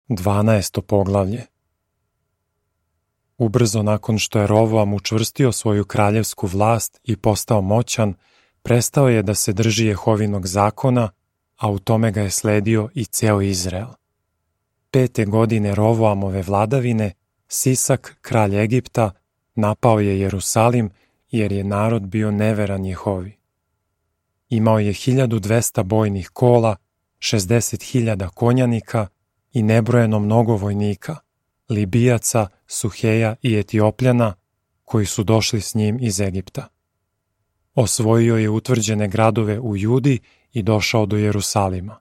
12. poglavlje. Ubrzo nakon što je Rovoam učvrstio svoju kraljevsku vlast i postao moćan, prestao je da se drži Jehovinog zakona, a u tome ga je sledio i ceo Izrael. 5. godine Rovoamove vladavine, Sisak, kralj Egipta, napao je Jerusalim jer je narod bio neveran Jehovi. Imao je 1200 bojnih kola, 60.000 konjanika i nebrojeno mnogo vojnika, Libijaca, Suheja i Etiopljana, koji su došli s njim iz Egipta. Osvojio je utvrđene gradove u Judi i došao do Jerusalima.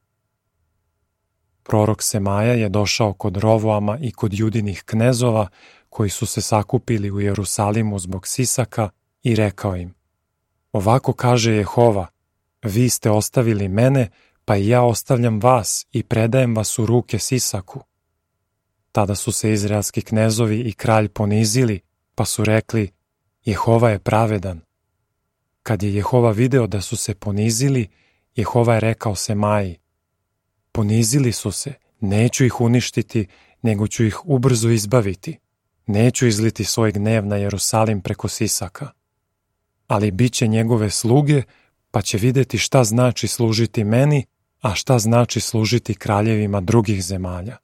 Prorok Semaja je došao kod Rovoama i kod Judinih knezova, koji su se sakupili u Jerusalimu zbog Sisaka, i rekao im: Ovako kaže Jehova, vi ste ostavili mene, pa i ja ostavljam vas i predajem vas u ruke Sisaku. Tada su se izraelski knezovi i kralj ponizili, pa su rekli: Jehova je pravedan. Kad je Jehova video da su se ponizili, Jehova je rekao Semaji: Ponizili su se, neću ih uništiti, nego ću ih ubrzo izbaviti. Neću izliti svoj gnev na Jerusalim preko Sisaka. Ali bit će njegove sluge, pa će videti šta znači služiti meni, a šta znači služiti kraljevima drugih zemalja.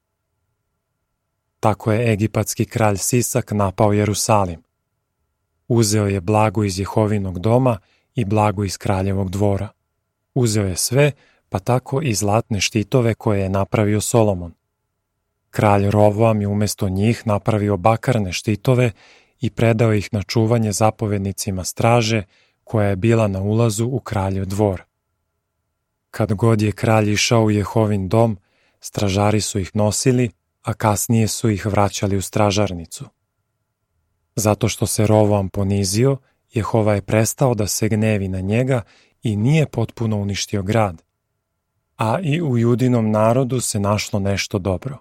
Tako je egipatski kralj Sisak napao Jerusalim. Uzeo je blago iz Jehovinog doma i blago iz kraljevog dvora. Uzeo je sve, pa tako i zlatne štitove koje je napravio Solomon. Kralj Rovoam je umjesto njih napravio bakarne štitove i predao ih na čuvanje zapovednicima straže koja je bila na ulazu u kraljev dvor. Kad god je kralj išao u Jehovin dom, stražari su ih nosili, a kasnije su ih vraćali u stražarnicu. Zato što se Rovoam ponizio, Jehova je prestao da se gnevi na njega i nije potpuno uništio grad. A i u Judinom narodu se našlo nešto dobro.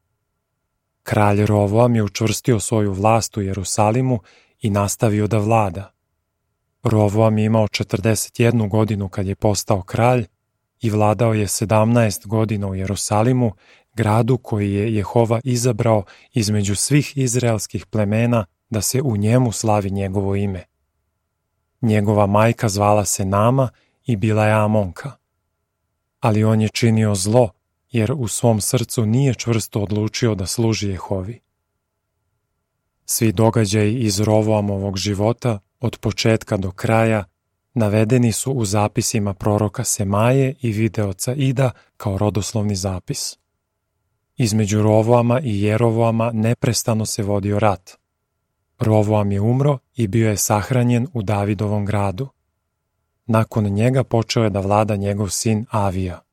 Kralj Rovoam je učvrstio svoju vlast u Jerusalimu i nastavio da vlada. Rovoam je imao 41 godinu kad je postao kralj i vladao je 17 godina u Jerusalimu, gradu koji je Jehova izabrao između svih izraelskih plemena da se u njemu slavi njegovo ime. Njegova majka zvala se Nama i bila je Amonka. Ali on je činio zlo, jer u svom srcu nije čvrsto odlučio da služi Jehovi. Svi događaji iz Rovoamovog života, od početka do kraja, navedeni su u zapisima proroka Semaje i videoca Ida kao rodoslovni zapis. Između Rovoama i Jerovoama neprestano se vodio rat. Rovoam je umro i bio je sahranjen u Davidovom gradu. Nakon njega počeo je da vlada njegov sin Avija.